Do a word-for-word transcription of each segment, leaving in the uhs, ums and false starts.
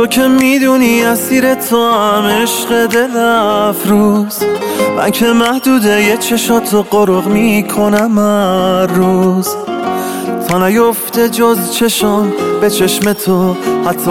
تو که میدونی اسیر تو هم عشق دل افروز، من که محدوده یه چشاتو قرق میکنم هر روز، تا نیفته جز چشم به چشم تو حتی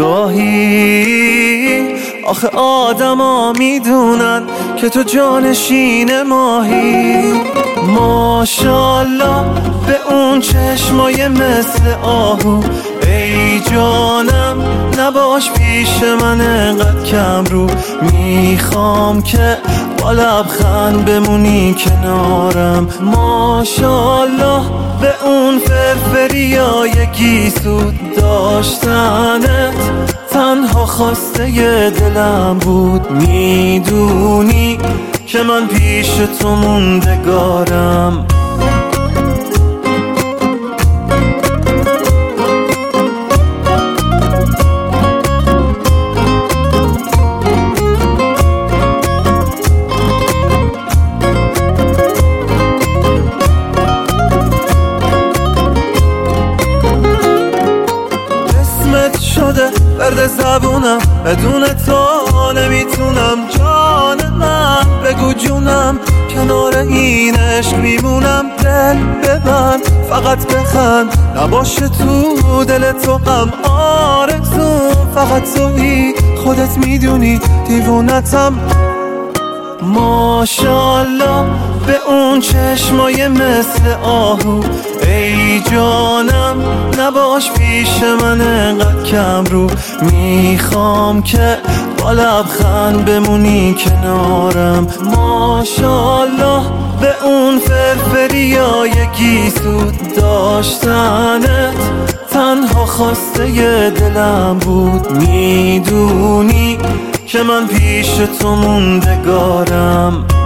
نگاهی. آخه آدم ها میدونن که تو جانشین ماهی. ماشالله به اون چشمای مثل آهو، ای جانم نباش پیش من انقدر کم رو. میخوام که با لبخند بمونی کنارم. ماشالله به اون فرفریای گیسود داشتنت تنها خواسته ی دلم بود. میدونی که من پیش تو موندگارم. شده برد زبونم، بدون تو نمیتونم. جان من بگو جونم، کنار این عشق میمونم. دل ببند فقط بخند، نباشه تو دل تو غم. آرزو فقط تویی، خودت میدونی دیوونتم. ماشالله به اون چشمای مثل آهو، ای جانم نباش پیش من انقدر کم رو. میخوام که با لبخند بمونی کنارم. ماشالله به اون فرفریای گیسود داشتنت تنها خواسته ی دلم بود. میدونی که من پیش تو موندگارم.